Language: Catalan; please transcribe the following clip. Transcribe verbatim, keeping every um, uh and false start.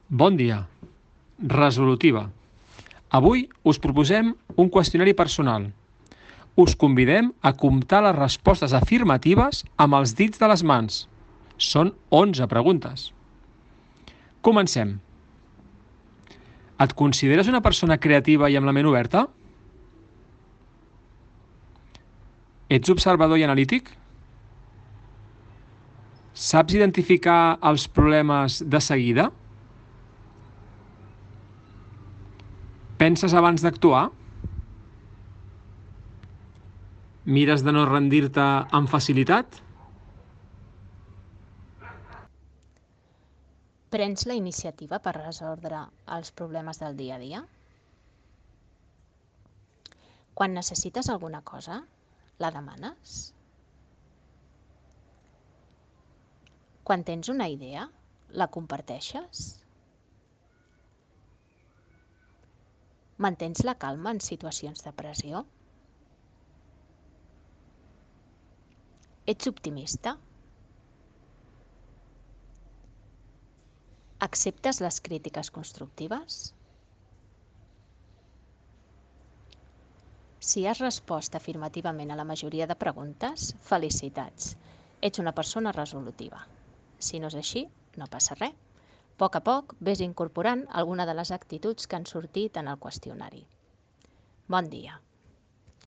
Bon dia. Resolutiva. Avui us proposem un qüestionari personal. Us convidem a comptar les respostes afirmatives amb els dits de les mans. Són onze preguntes. Comencem. Et consideres una persona creativa i amb la ment oberta? Ets observador i analític? Saps identificar els problemes de seguida? Penses abans d'actuar? Mires de no rendir-te amb facilitat? Prens la iniciativa per resoldre els problemes del dia a dia? Quan necessites alguna cosa, la demanes? Quan tens una idea, la comparteixes? Mantens la calma en situacions de pressió? Ets optimista? Acceptes les crítiques constructives? Si has respost afirmativament a la majoria de preguntes, felicitats. Ets una persona resolutiva. Si no és així, no passa res. A poc a poc ves incorporant alguna de les actituds que han sortit en el qüestionari. Bon dia.